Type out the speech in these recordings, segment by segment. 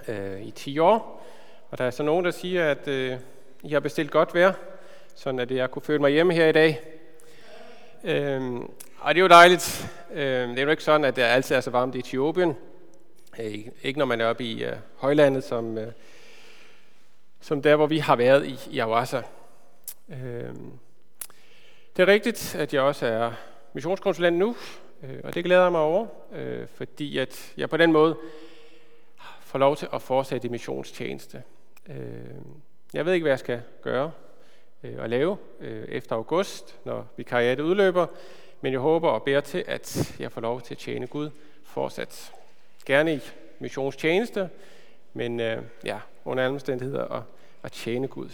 i 10 år. Og der er så nogen, der siger, at I har bestilt godt vejr, sådan at jeg kunne føle mig hjemme her i dag. Og det er jo dejligt. Det er jo ikke sådan, at det altid er så varmt i Etiopien. Ikke når man er oppe i højlandet, som der, hvor vi har været i Awassa. Det er rigtigt, at jeg også er missionskonsulent nu, og det glæder jeg mig over, fordi at jeg på den måde får lov til at fortsætte i missionstjeneste. Jeg ved ikke, hvad jeg skal gøre og lave efter august, når vikariatet udløber, men jeg håber og beder til, at jeg får lov til at tjene Gud fortsat. Gerne i missionstjeneste, men under alle omstændigheder at tjene Gud.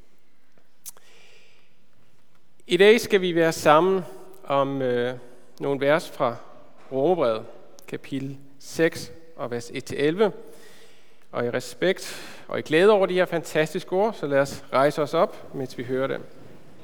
I dag skal vi være sammen om nogle vers fra Romerbrevet, kapitel 6 og vers 1-11. Og i respekt og i glæde over de her fantastiske ord, så lad os rejse os op, mens vi hører dem.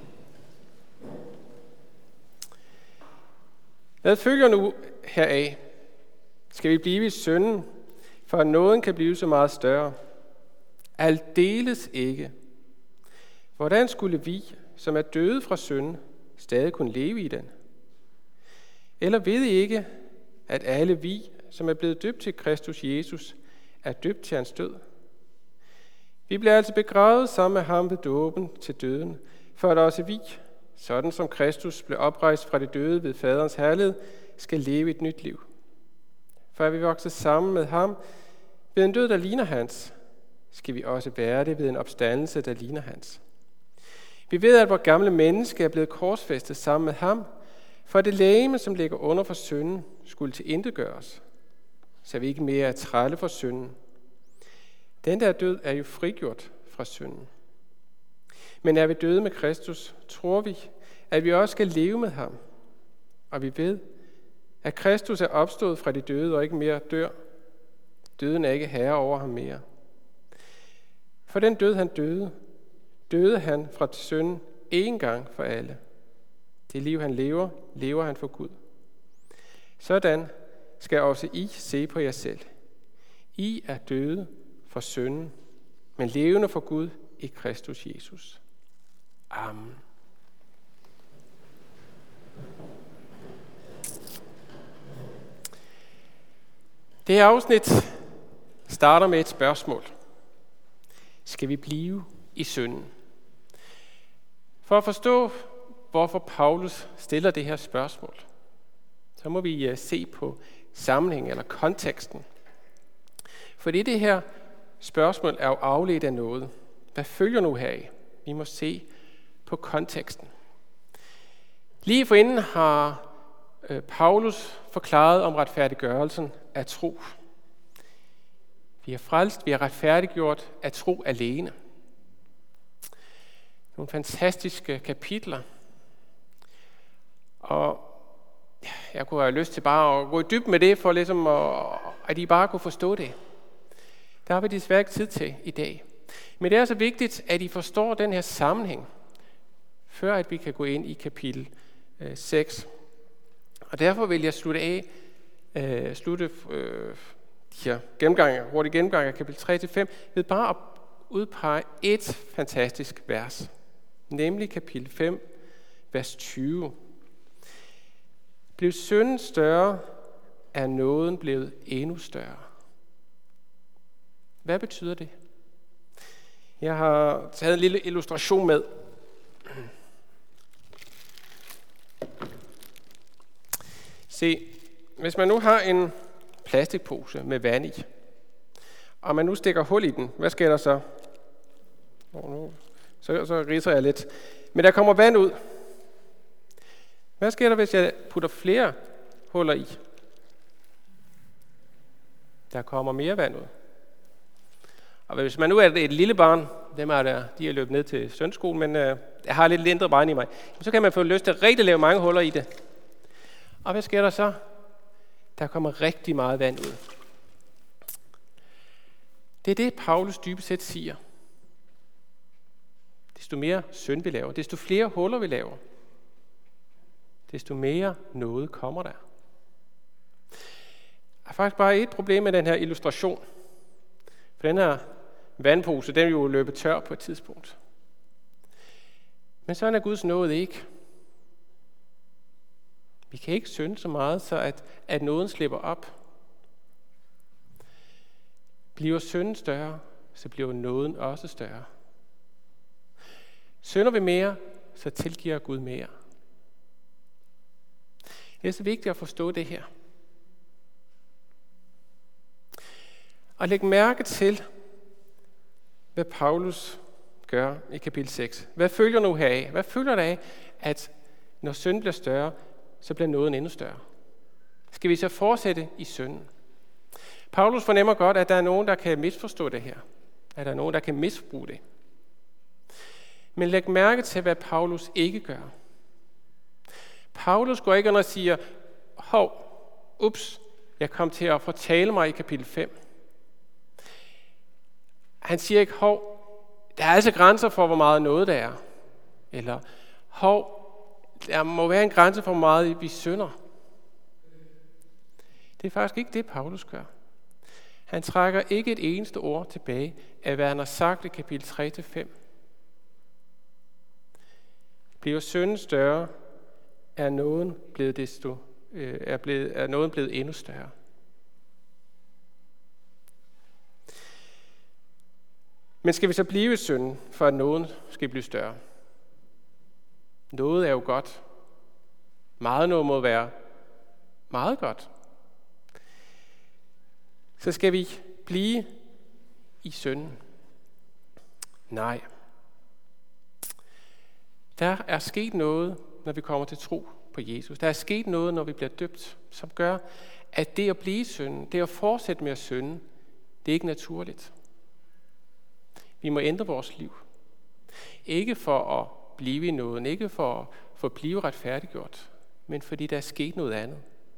Hvad følger nu heraf? Skal vi blive i synden, for at nåden kan blive så meget større? Aldeles ikke. Hvordan skulle vi, som er døde fra synden, stadig kunne leve i den? Eller ved I ikke, at alle vi, som er blevet døbt til Kristus Jesus, er døbt til hans død? Vi bliver altså begravet sammen med ham ved dåben til døden, for at også vi, sådan som Kristus blev oprejst fra de døde ved faderens herlighed, skal leve et nyt liv. For at vi vokser sammen med ham ved en død, der ligner hans, skal vi også være det ved en opstandelse, der ligner hans. Vi ved, at vores gamle menneske er blevet korsfæstet sammen med ham, for det legeme, som ligger under for synden, skulle tilintetgøres, så vi ikke mere er trælle for synden. Den der død er jo frigjort fra synden. Men er vi døde med Kristus, tror vi, at vi også skal leve med ham. Og vi ved, at Kristus er opstået fra de døde og ikke mere dør. Døden er ikke herre over ham mere. For den død han døde han fra synden én gang for alle. Det liv han lever, lever han for Gud. Sådan skal også I se på jer selv. I er døde for synden, men levende for Gud i Kristus Jesus. Amen. Det her afsnit starter med et spørgsmål. Skal vi blive i synden? For at forstå, hvorfor Paulus stiller det her spørgsmål, så må vi se på sammenhængen eller konteksten. Fordi det her spørgsmål er jo afledt af noget. Hvad følger nu heraf? Vi må se på konteksten. Lige forinden har Paulus forklaret om retfærdiggørelsen af tro. Vi er frelst, vi er retfærdiggjort af tro alene. Nogle fantastiske kapitler. Og jeg kunne have lyst til bare at gå i dybden med det, for ligesom at I bare kunne forstå det. Der har vi desværre ikke tid til i dag. Men det er så vigtigt, at I forstår den her sammenhæng, før at vi kan gå ind i kapitel 6. Og derfor vil jeg slutte hurtig gennemgang af kapitel 3-5, ved bare at udpege et fantastisk vers. Nemlig kapitel 5, vers 20. Blev synden større, er nåden blevet endnu større. Hvad betyder det? Jeg har taget en lille illustration med. Se, hvis man nu har en plastikpose med vand i, og man nu stikker hul i den, hvad sker der så? Så ridser jeg lidt. Men der kommer vand ud. Hvad sker der, hvis jeg putter flere huller i? Der kommer mere vand ud. Og hvis man nu er et lille barn, de er løbet ned til søndagsskolen, men jeg har lidt indre barn i mig, så kan man få lyst til at rigtig lave mange huller i det. Og hvad sker der så? Der kommer rigtig meget vand ud. Det er det, Paulus dybest set siger. Desto mere synd vi laver, desto flere huller vi laver, desto mere noget kommer der. Der er faktisk bare et problem med den her illustration. For den her vandpose, den vil jo løbe tør på et tidspunkt. Men sådan er Guds nåde ikke. Vi kan ikke synde så meget, så at nåden slipper op. Bliver synden større, så bliver nåden også større. Synder vi mere, så tilgiver Gud mere. Det er så vigtigt at forstå det her. Og læg mærke til, hvad Paulus gør i kapitel 6. Hvad følger nu heraf? Hvad følger der af, at når synden bliver større, så bliver nåden endnu større? Skal vi så fortsætte i synden? Paulus fornemmer godt, at der er nogen, der kan misforstå det her. At der er nogen, der kan misbruge det. Men læg mærke til, hvad Paulus ikke gør. Paulus går ikke ind og siger, jeg kom til at fortale mig i kapitel 5. Han siger ikke, der er altså grænser for, hvor meget noget der er. Eller, der må være en grænse for, hvor meget vi synder. Det er faktisk ikke det, Paulus gør. Han trækker ikke et eneste ord tilbage af, hvad han har sagt i kapitel 3-5. Bliver synden større, er nåden blevet endnu større. Men skal vi så blive i synden, for at nåden skal blive større? Noget er jo godt. Meget noget må være meget godt. Så skal vi blive i synden? Nej. Der er sket noget, når vi kommer til tro på Jesus. Der er sket noget, når vi bliver døbt, som gør, at det at blive i synden, det at fortsætte med at synde, det er ikke naturligt. Vi må ændre vores liv. Ikke for at blive i nåden, ikke for at blive retfærdiggjort, men fordi der er sket noget andet.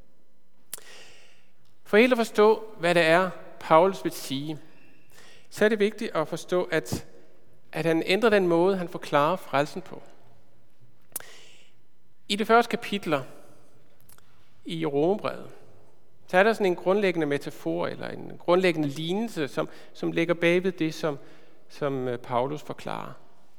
For helt at forstå, hvad det er, Paulus vil sige, så er det vigtigt at forstå, at han ændrer den måde, han forklarer frelsen på. I det første kapitler i Romerbrevet, så er der sådan en grundlæggende metafor, eller en grundlæggende lignelse, som ligger bagved det, som Paulus forklarer.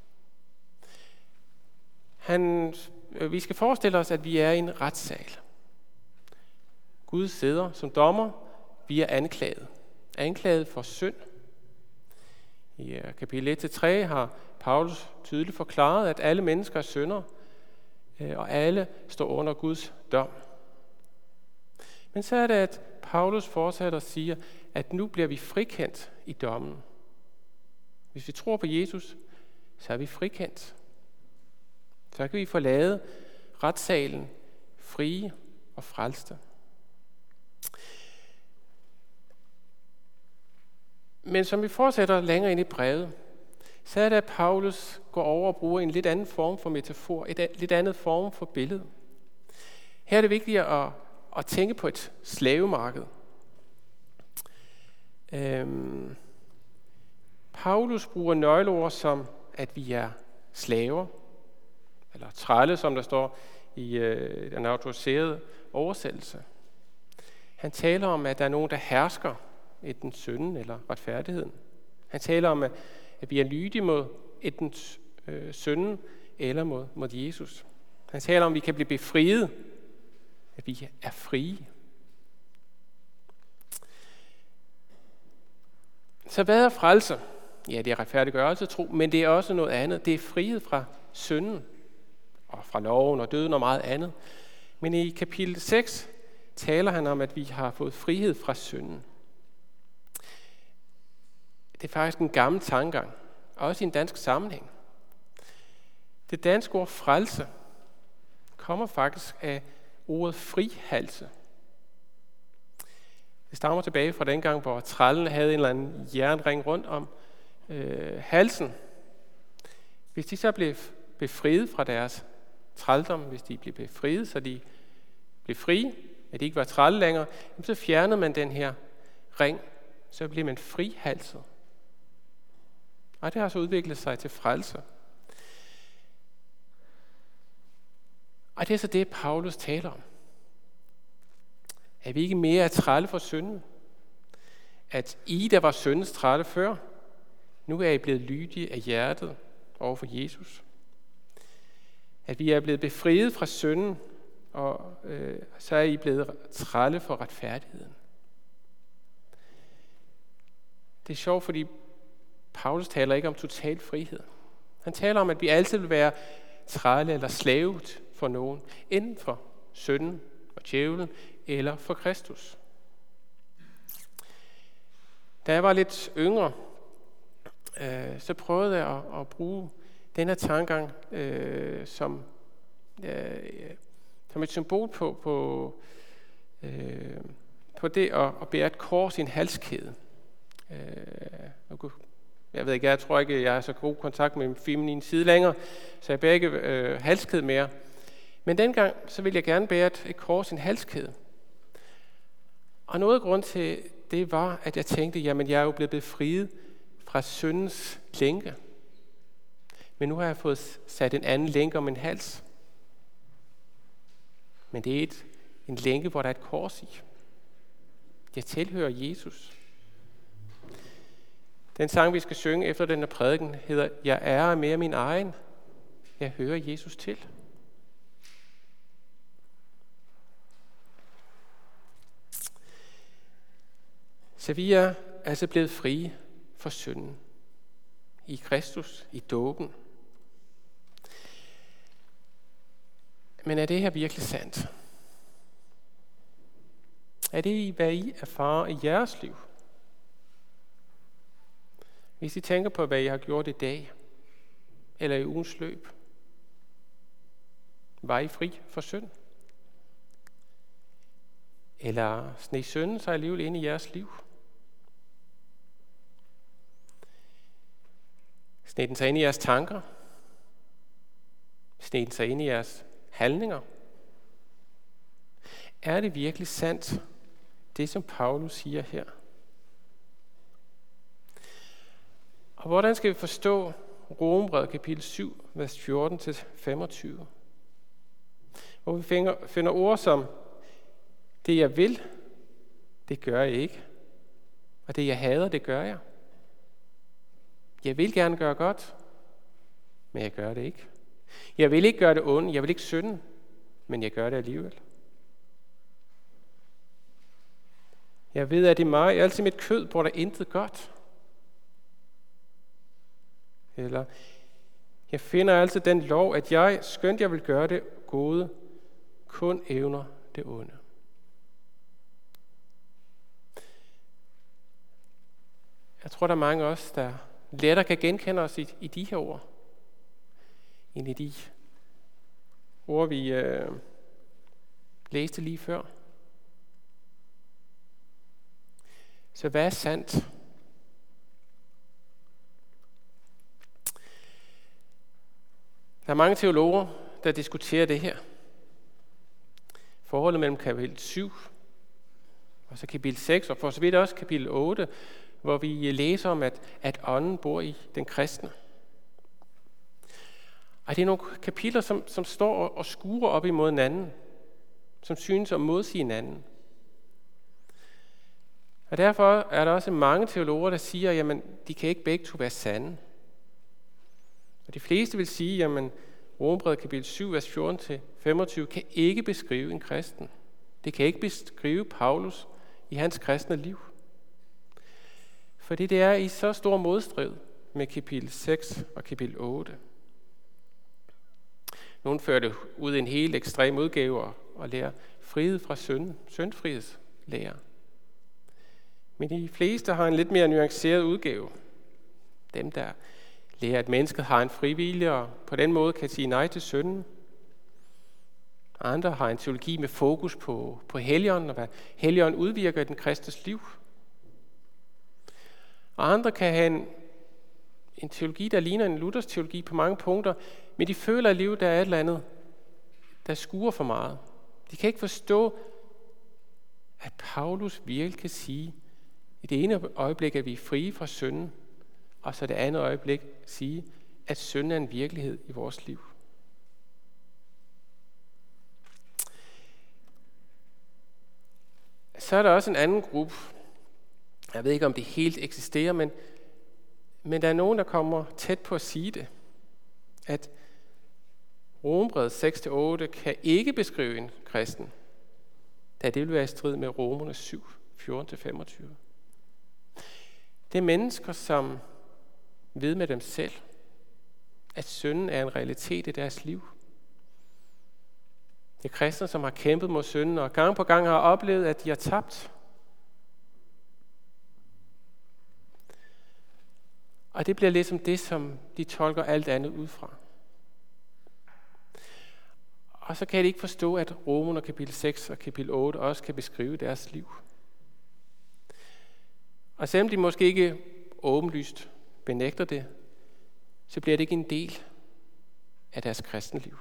Vi skal forestille os, at vi er i en retssal. Gud sidder som dommer, vi er anklaget. Anklaget for synd. I kapitel 1-3 har Paulus tydeligt forklaret, at alle mennesker er syndere, og alle står under Guds dom. Men så er det, at Paulus fortsætter og siger, at nu bliver vi frikendt i dommen. Hvis vi tror på Jesus, så er vi frikendt. Så kan vi forlade retssalen frie og frelste. Men som vi fortsætter længere ind i brevet, så er det, at Paulus går over og bruger en lidt anden form for metafor, et lidt andet form for billede. Her er det vigtigt at tænke på et slavemarked. Paulus bruger nøgleord som, at vi er slaver, eller trælle, som der står i den autoriserede oversættelse. Han taler om, at der er nogen, der hersker enten synden eller retfærdigheden. Han taler om, at vi er lydige mod enten synden eller mod Jesus. Han taler om, at vi kan blive befriet, at vi er frie. Så hvad er frelse? Ja, det er retfærdiggørelse, tro, men det er også noget andet. Det er frihed fra synden, og fra loven og døden og meget andet. Men i kapitel 6 taler han om, at vi har fået frihed fra synden. Det er faktisk en gammel tankegang, også i en dansk sammenhæng. Det danske ord frelse kommer faktisk af ordet frihalse. Det stammer tilbage fra den gang, hvor trællen havde en eller anden jernring rundt om halsen. Hvis de så blev befriet fra deres trældom, hvis de blev befriet, så de blev frie, at de ikke var trælle længere, så fjernede man den her ring, så blev man frihalset. Og det har så udviklet sig til frelse. Og det er så det, Paulus taler om. Er vi ikke mere at trælle for synden? at I, der var syndens trætte før, nu er I blevet lydige af hjertet over for Jesus. At vi er blevet befriet fra synden, og så er I blevet trætte for retfærdigheden. Det er sjovt, fordi Paulus taler ikke om total frihed. Han taler om, at vi altid vil være trælle eller slavet for nogen, enten for synden og djævlen, eller for Kristus. Da jeg var lidt yngre, så prøvede jeg at bruge den her tankegang som et symbol på det at bære et kors i en halskæde. Jeg tror ikke, jeg har så god kontakt med min feminine side længere, så jeg bærer ikke halskæde mere. Men dengang, så ville jeg gerne bære et kors i en halskæde. Og noget af grund til det var, at jeg tænkte, jamen jeg er jo blevet befriet fra syndens lænke. Men nu har jeg fået sat en anden lænke om min hals. Men det er en lænke, hvor der er et kors i. Jeg tilhører Jesus. Den sang, vi skal synge efter den her prædiken, hedder Jeg er mere min egen. Jeg hører Jesus til. Så vi er altså blevet frie for synden. I Kristus, i dåben. Men er det her virkelig sandt? Er det, hvad I erfarer i jeres liv? Hvis I tænker på, hvad I har gjort i dag, eller i ugens løb, var I fri for synd? Eller sneg synden sig alligevel ind i jeres liv? Sneg den sig ind i jeres tanker? Sneg den sig ind i jeres handlinger? Er det virkelig sandt, det som Paulus siger her? Og hvordan skal vi forstå Romerbrevet kapitel 7, vers 14-25? Hvor vi finder ord som, det jeg vil, det gør jeg ikke. Og det jeg hader, det gør jeg. Jeg vil gerne gøre godt, men jeg gør det ikke. Jeg vil ikke gøre det onde, jeg vil ikke synde, men jeg gør det alligevel. Jeg ved, at i mig, altid mit kød, bor der intet godt. Eller, jeg finder altid den lov, at jeg, skønt jeg vil gøre det gode, kun evner det onde. Jeg tror, der er mange af os, der lettere kan genkende os i de her ord, end i de ord, vi læste lige før. Så hvad er sandt? Der er mange teologer, der diskuterer det her. Forholdet mellem kapitel 7 og så kapitel 6, og for så vidt også kapitel 8, hvor vi læser om, at ånden bor i den kristne. Og det er nogle kapitler, som står og skuer op imod hinanden, som synes at modsige hinanden. Og derfor er der også mange teologer, der siger, jamen, de kan ikke begge to være sande. Og de fleste vil sige, jamen, Romerbrevet kapitel 7, vers 14-25, kan ikke beskrive en kristen. Det kan ikke beskrive Paulus i hans kristne liv. Fordi det er i så stor modstrid med kapitel 6 og kapitel 8. Nogle fører det ud i en helt ekstrem udgave og lærer frihed fra syndfrihedslære. Men de fleste har en lidt mere nuanceret udgave. Dem, der lærer, at mennesket har en frivillig og på den måde kan sige nej til synden. Andre har en teologi med fokus på Helligånden og hvad Helligånden udvirker i den kristnes liv. Og andre kan have en teologi, der ligner en Luthers teologi på mange punkter, men de føler i livet, der er et eller andet, der skuer for meget. De kan ikke forstå, at Paulus virkelig kan sige, i det ene øjeblik, at vi er frie fra synden, og så det andet øjeblik sige, at synden er en virkelighed i vores liv. Så er der også en anden gruppe, Jeg ved ikke, om det helt eksisterer, men der er nogen, der kommer tæt på at sige det. At Romerbrevet 6-8 kan ikke beskrive en kristen, da det vil være i strid med Romerne 7, 14-25. Det er mennesker, som ved med dem selv, at synden er en realitet i deres liv. Det er kristne, som har kæmpet mod synden, og gang på gang har oplevet, at de har tabt. Og det bliver ligesom det, som de tolker alt andet ud fra. Og så kan de ikke forstå, at Romerne kapitel 6 og kapitel 8 også kan beskrive deres liv. Og selvom de måske ikke åbenlyst benægter det, så bliver det ikke en del af deres kristenliv.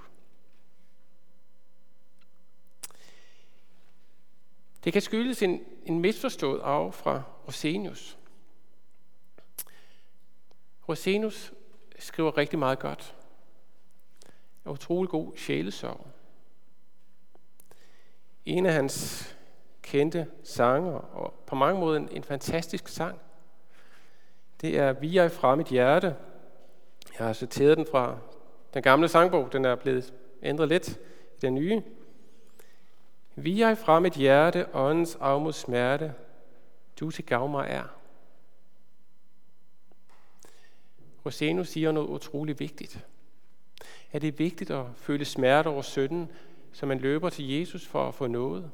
Det kan skyldes en misforstået arv fra Rosenius. Rosenius skriver rigtig meget godt. En utrolig god sjælesorg. En af hans kendte sanger, og på mange måder en fantastisk sang, det er "Vi er fra mit hjerte". Jeg har citeret den fra den gamle sangbog, den er blevet ændret lidt i den nye. "Vi er fra mit hjerte, åndens afmod smerte, du til gavn mig er." Rosenius siger noget utroligt vigtigt. At det er vigtigt at føle smerte over synden, så man løber til Jesus for at få noget.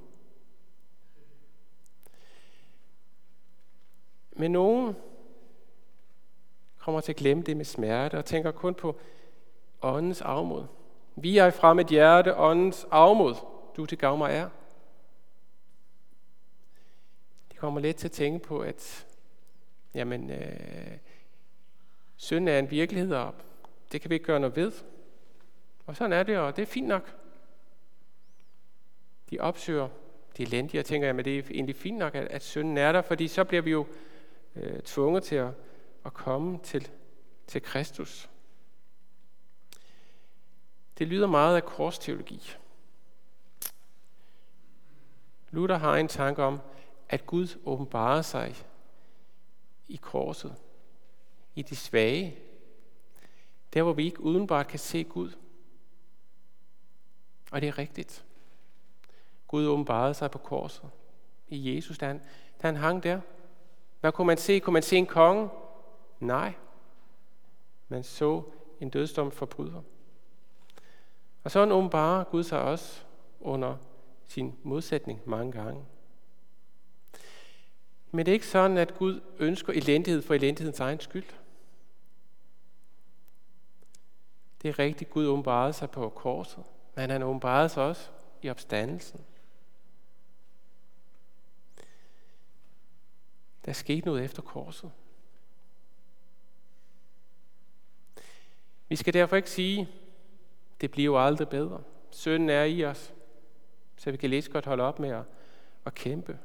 Men nogen kommer til at glemme det med smerte og tænker kun på åndens afmod. "Vi er fra mit hjerte, åndens afmod, du til gavn mig er." De kommer let til at tænke på, at synden er en virkelighed, og det kan vi ikke gøre noget ved. Og sådan er det, og det er fint nok. De opsøger det elendige og tænker, at det er egentlig fint nok, at synden er der, fordi så bliver vi jo tvunget til at komme til Kristus. Det lyder meget af korsteologi. Luther har en tanke om, at Gud åbenbarer sig i korset, i de svage, der hvor vi ikke udenbart kan se Gud. Og det er rigtigt. Gud åbenbarede sig på korset i Jesus, da han hang der. Hvad kunne man se? Kunne man se en konge? Nej. Man så en dødsdom forbryder. Og så åbenbarer Gud sig også under sin modsætning mange gange. Men det er ikke sådan, at Gud ønsker elendighed for elendighedens egen skyld. Det er rigtigt, Gud åbenbarede sig på korset, men han åbenbarede sig også i opstandelsen. Der skete noget efter korset. Vi skal derfor ikke sige, det bliver jo aldrig bedre. Synden er i os, så vi kan lige så godt holde op med at kæmpe.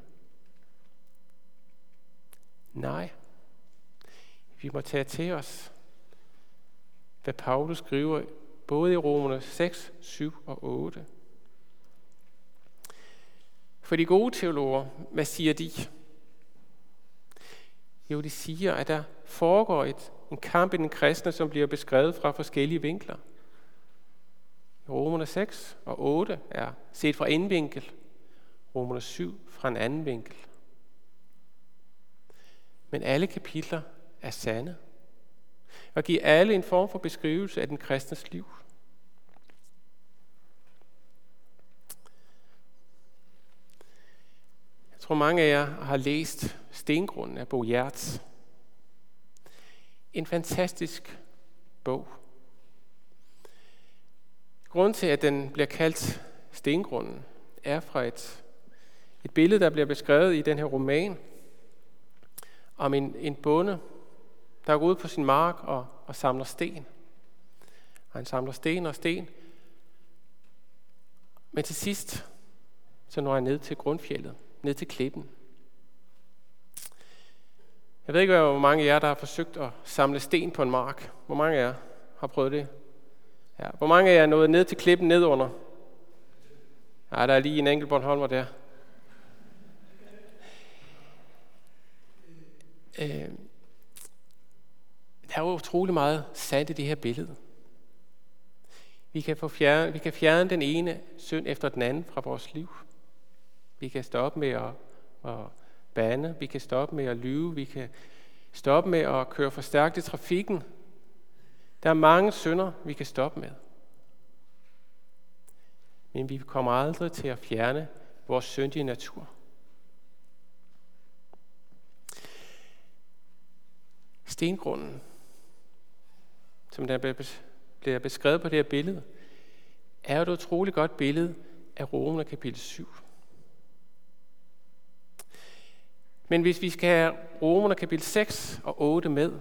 Nej, vi må tage til os, hvad Paulus skriver både i Romerne 6, 7 og 8. For de gode teologer, hvad siger de? Jo, de siger, at der foregår en kamp i den kristne, som bliver beskrevet fra forskellige vinkler. Romerne 6 og 8 er set fra en vinkel, Romerne 7 fra en anden vinkel. Men alle kapitler er sande og giver alle en form for beskrivelse af den kristnes liv. Jeg tror, mange af jer har læst Stengrunden af Bo Giertz. En fantastisk bog. Grunden til, at den bliver kaldt Stengrunden, er fra et billede, der bliver beskrevet i den her roman, om en bonde, der går ud på sin mark og samler sten. Og han samler sten og sten. Men til sidst, så når han ned til grundfjeldet, ned til klippen. Jeg ved ikke, hvor mange af jer, der har forsøgt at samle sten på en mark. Hvor mange af jer har prøvet det? Ja. Hvor mange af jer er nået ned til klippen nedunder? Ja, der er lige en enkelt Bornholmer der. Der er jo utrolig meget sandt i det her billede. Vi kan fjerne den ene synd efter den anden fra vores liv. Vi kan stoppe med at bande, vi kan stoppe med at lyve, vi kan stoppe med at køre for stærkt i trafikken. Der er mange synder, vi kan stoppe med. Men vi kommer aldrig til at fjerne vores syndige natur. Stengrunden, som der bliver beskrevet på det her billede, er jo et utroligt godt billede af Romerne kapitel 7. Men hvis vi skal have Romerne kapitel 6 og 8 med,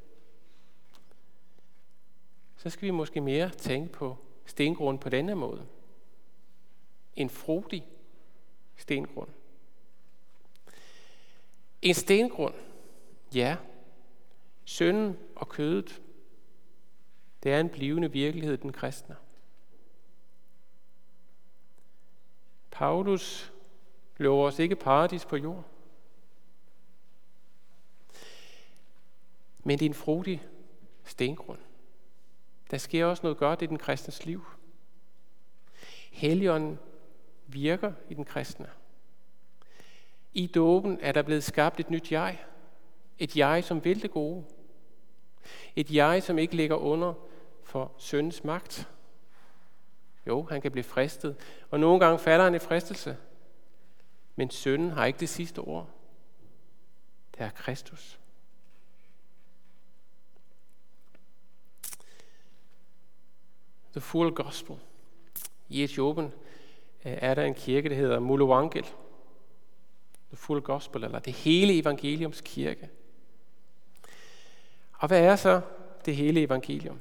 så skal vi måske mere tænke på stengrunden på denne måde. En frodig stengrund. En stengrund, ja, synden og kødet, det er en blivende virkelighed, den kristne. Paulus lover os ikke paradis på jord. Men det er en frodig stengrund. Der sker også noget godt i den kristnes liv. Helligånden virker i den kristne. I dåben er der blevet skabt et nyt jeg. Et jeg, som vil det gode. Et jeg, som ikke ligger under for syndens magt. Jo, han kan blive fristet, og nogle gange falder han i fristelse. Men synden har ikke det sidste ord. Det er Kristus. The Full Gospel. I Etiopien er der en kirke, der hedder Mulewangel. The Full Gospel, eller det hele evangeliums kirke. Og hvad er så det hele evangelium?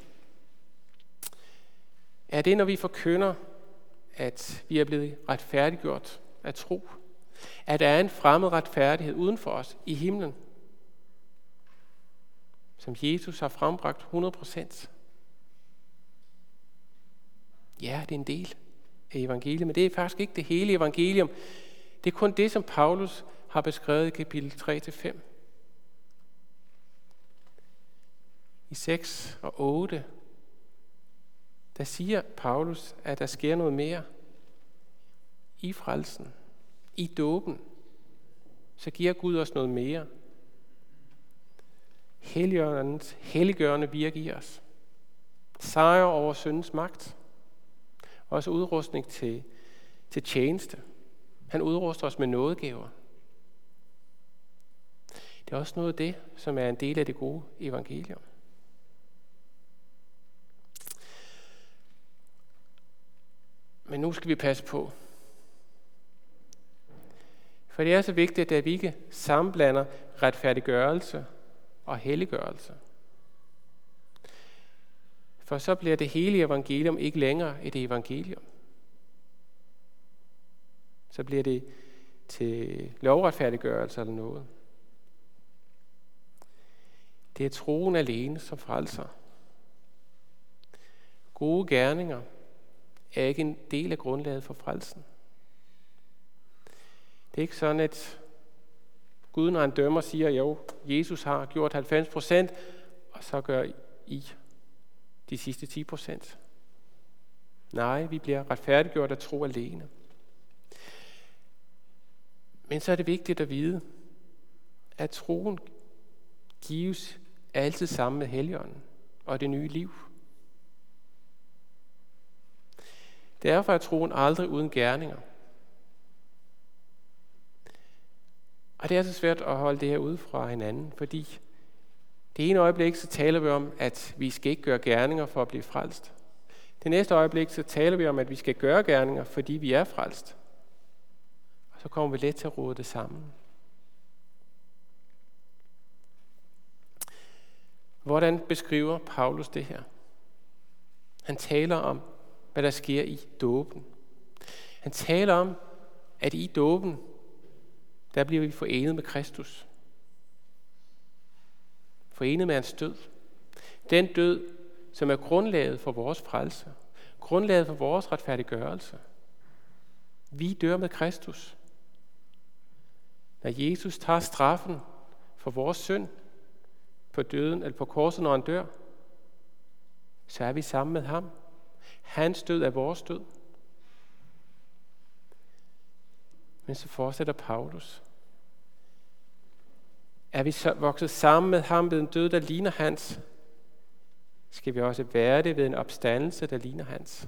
Er det, når vi forkynder, at vi er blevet retfærdiggjort af tro? At der er en fremmed retfærdighed uden for os i himlen, som Jesus har frembragt 100%? Ja, det er en del af evangeliet, men det er faktisk ikke det hele evangelium. Det er kun det, som Paulus har beskrevet i kapitel 3-5. I 6 og 8, der siger Paulus, at der sker noget mere i frelsen. I dåben, så giver Gud os noget mere. Helligåndens helliggørende virke i os. Sejr over syndens magt. Også udrustning til tjeneste. Han udruster os med nådegaver. Det er også noget af det, som er en del af det gode evangelium. Men nu skal vi passe på. For det er så vigtigt, at vi ikke sammenblander retfærdiggørelse og helliggørelse. For så bliver det hele evangelium ikke længere et evangelium. Så bliver det til lovretfærdiggørelse eller noget. Det er troen alene, som frelser. Gode gerninger er ikke en del af grundlaget for frelsen. Det er ikke sådan, at Gud, når han dømmer, siger, jo, Jesus har gjort 90%, og så gør I de sidste 10%. Nej, vi bliver retfærdiggjort af tro alene. Men så er det vigtigt at vide, at troen gives altid sammen med Helligånden og det nye liv. Derfor er troen aldrig uden gerninger. Og det er så svært at holde det her ude fra hinanden, fordi det ene øjeblik så taler vi om, at vi skal ikke gøre gerninger for at blive frelst. Det næste øjeblik så taler vi om, at vi skal gøre gerninger, fordi vi er frelst. Og så kommer vi let til at rode det sammen. Hvordan beskriver Paulus det her? Han taler om, hvad der sker i dåben. Han taler om, at i dåben, der bliver vi forenet med Kristus. Forenet med hans død. Den død, som er grundlaget for vores frelse. Grundlaget for vores retfærdiggørelse. Vi dør med Kristus. Når Jesus tager straffen for vores synd på døden eller på korset, når han dør, så er vi sammen med ham. Hans død er vores død. Men så fortsætter Paulus. Er vi så vokset sammen med ham ved en død, der ligner hans, skal vi også være det ved en opstandelse, der ligner hans.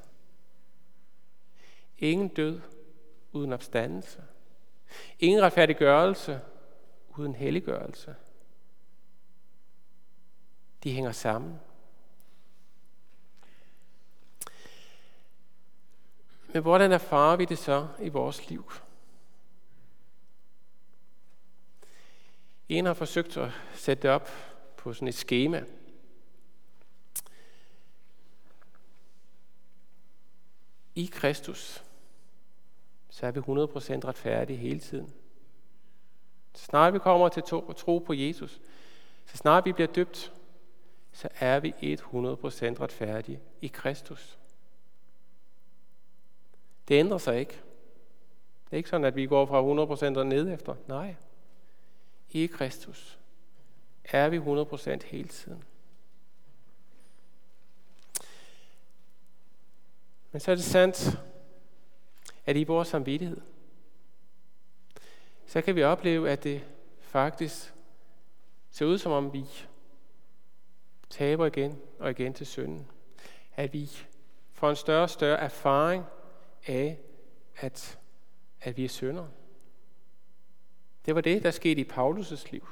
Ingen død uden opstandelse. Ingen retfærdiggørelse uden helliggørelse. De hænger sammen. Men hvordan erfarer vi det så i vores liv? En har forsøgt at sætte det op på sådan et skema. I Kristus, så er vi 100% retfærdige hele tiden. Så snart vi kommer til at tro på Jesus, så snart vi bliver døbt, så er vi 100% retfærdige i Kristus. Det ændrer sig ikke. Det er ikke sådan, at vi går fra 100% og ned efter. Nej. I Kristus er vi 100% hele tiden. Men så er det sandt, at i vores samvittighed, så kan vi opleve, at det faktisk ser ud som om vi taber igen og igen til synden. At vi får en større og større erfaring af, at vi er syndere. Det var det, der skete i Paulus' liv.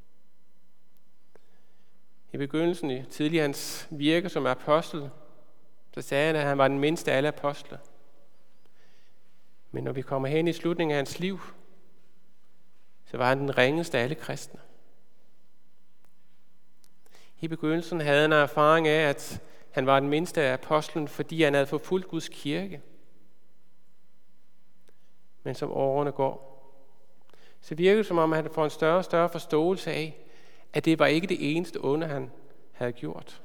I begyndelsen, tidligere hans virke som apostel, så sagde han, at han var den mindste af alle apostle. Men når vi kommer hen i slutningen af hans liv, så var han den ringeste af alle kristne. I begyndelsen havde han erfaring af, at han var den mindste af apostlen, fordi han havde forfulgt Guds kirke. Men som årene går, så virker det som om, han får en større og større forståelse af, at det var ikke det eneste onde, han havde gjort.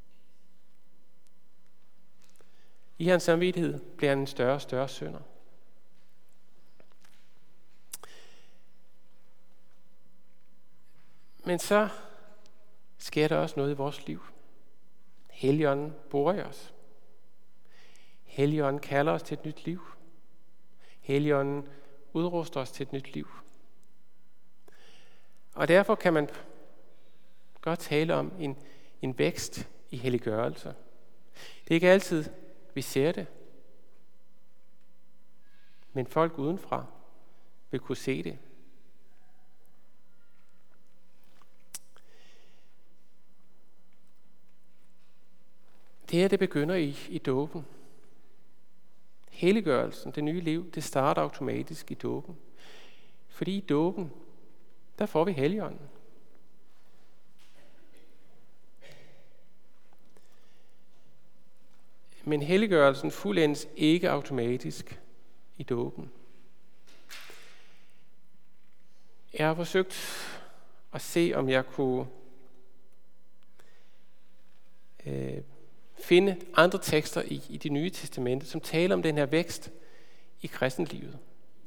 I hans samvittighed blev han en større og større synder. Men så sker der også noget i vores liv. Helligånden bor i os. Helligånden kalder os til et nyt liv. Helligånden udruster os til et nyt liv. Og derfor kan man godt tale om en vækst i helliggørelse. Det er ikke altid, vi ser det. Men folk udenfra vil kunne se det. Det her, det begynder i dåben. Helliggørelsen, det nye liv, det starter automatisk i dåben. Fordi i dåben, der får vi Helligånden. Men helliggørelsen fuldendes ikke automatisk i dåben. Jeg har forsøgt at se, om jeg kunne finde andre tekster i Det Nye Testamente, som taler om den her vækst i kristenlivet.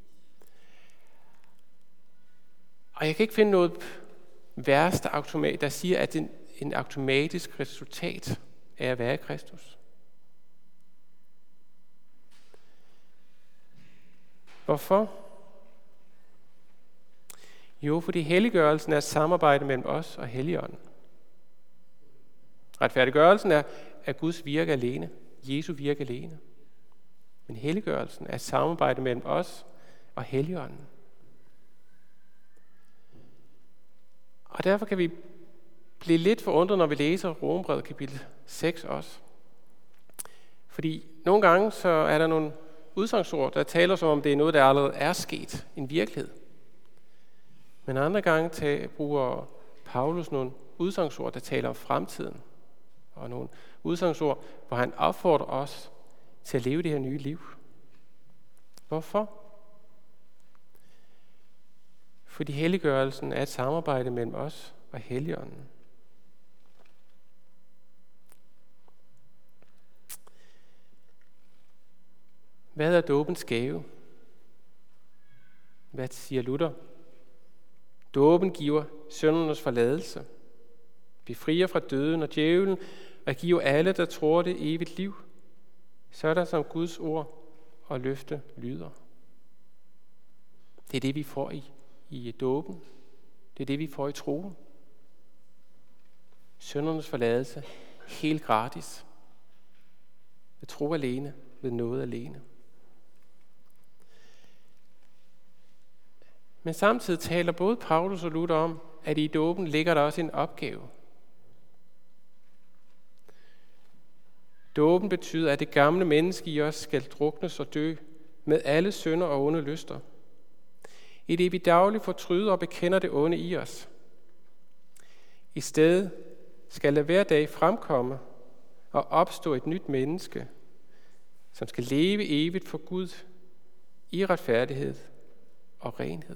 Og jeg kan ikke finde noget vers, der siger, at det er en automatisk resultat af at være i Kristus. Hvorfor? Jo, fordi helliggørelsen er et samarbejde mellem os og Helligånden. Retfærdiggørelsen er Guds virke alene, Jesu virke alene. Men helliggørelsen er et samarbejde mellem os og Helligånden. Og derfor kan vi blive lidt forundret, når vi læser Romerbrevet kapitel 6 også. Fordi nogle gange så er der nogle udsagnsord, der taler som om det er noget, der allerede er sket, en virkelighed. Men andre gange bruger Paulus nogle udsagnsord, der taler om fremtiden. Og nogle udsagnsord, hvor han opfordrer os til at leve det her nye liv. Hvorfor? Fordi helliggørelsen er et samarbejde mellem os og Helligånden. Hvad er dåbens gave? Hvad siger Luther? Dåben giver syndernes forladelse, befrier fra døden og djævlen, og giver alle, der tror det, evigt liv, sådan som Guds ord og løfte lyder. Det er det, vi får i dåben. Det er det, vi får i troen. Syndernes forladelse, helt gratis. Ved tro alene, ved noget alene. Men samtidig taler både Paulus og Luther om, at i dåben ligger der også en opgave. Dåben betyder, at det gamle menneske i os skal druknes og dø med alle synder og onde lyster. I det vi dagligt fortryder og bekender det onde i os. I stedet skal der hver dag fremkomme og opstå et nyt menneske, som skal leve evigt for Gud i retfærdighed og renhed.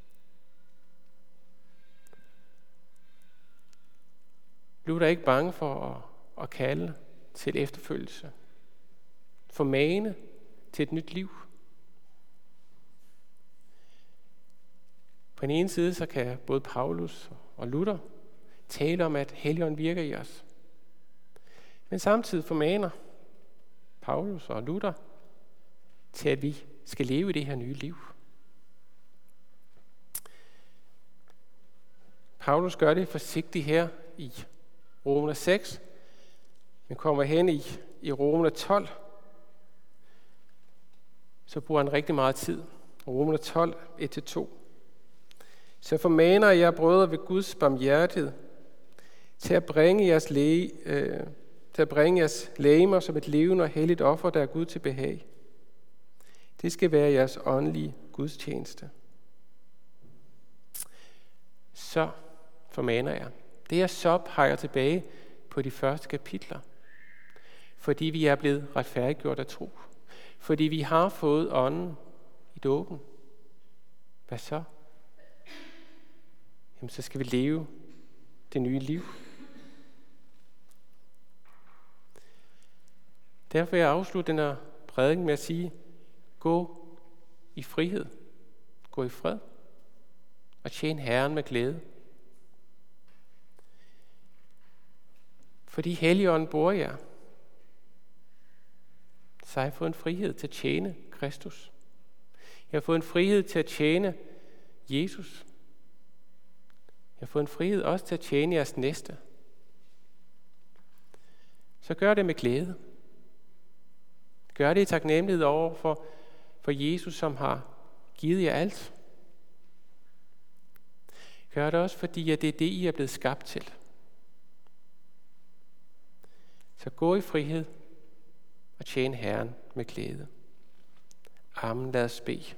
Luther er ikke bange for at kalde til efterfølgelse, formane til et nyt liv. På den ene side så kan både Paulus og Luther tale om, at Helligånden virker i os. Men samtidig formaner Paulus og Luther til, at vi skal leve i det her nye liv. Paulus gør det forsigtigt her i Romerne 6, men kommer hen i Romerne 12, så bruger han rigtig meget tid. Romerne 12, 1-2. Så formaner jeg, brødre, ved Guds barmhjertighed, til at bringe jeres legemer som et levende og helligt offer, der er Gud til behag. Det skal være jeres åndelige gudstjeneste. Så formaner jeg. Det jeg så peger tilbage på de første kapitler. Fordi vi er blevet retfærdiggjort af tro. Fordi vi har fået ånden i dåben. Hvad så? Jamen, så skal vi leve det nye liv. Derfor vil jeg afslutte den her prædiken med at sige, gå i frihed, gå i fred og tjen Herren med glæde. Fordi Helligånden bor jer, så har jeg fået en frihed til at tjene Kristus. Jeg har fået en frihed til at tjene Jesus. Jeg har fået en frihed også til at tjene jeres næste. Så gør det med glæde. Gør det i taknemmelighed over for Jesus, som har givet jer alt. Gør det også, fordi at det er det, I er blevet skabt til. Så gå i frihed og tjene Herren med glæde. Amen. Lad os bede.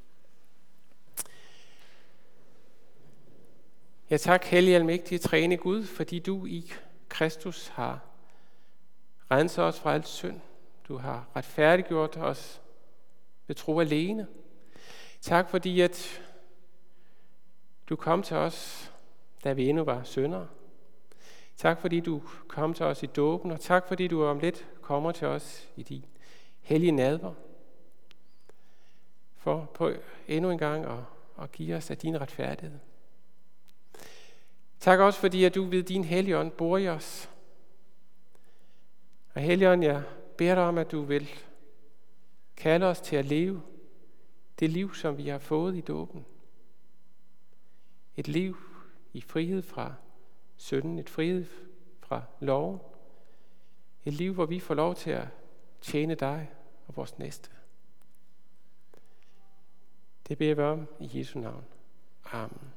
Ja, tak, hellige almægtige træne Gud, fordi du i Kristus har renset os fra alt synd. Du har retfærdiggjort os ved tro alene. Tak, fordi at du kom til os, da vi endnu var syndere. Tak, fordi du kom til os i dåben, og tak, fordi du om lidt kommer til os i din hellige nadver, for på endnu en gang at give os af din retfærdighed. Tak også, fordi at du ved din Helligånd bor i os. Og Helligånd, jeg beder dig om, at du vil kalde os til at leve det liv, som vi har fået i dåben. Et liv i frihed fra synden, et frihed fra loven. Et liv, hvor vi får lov til at tjene dig og vores næste. Det beder vi om i Jesu navn. Amen.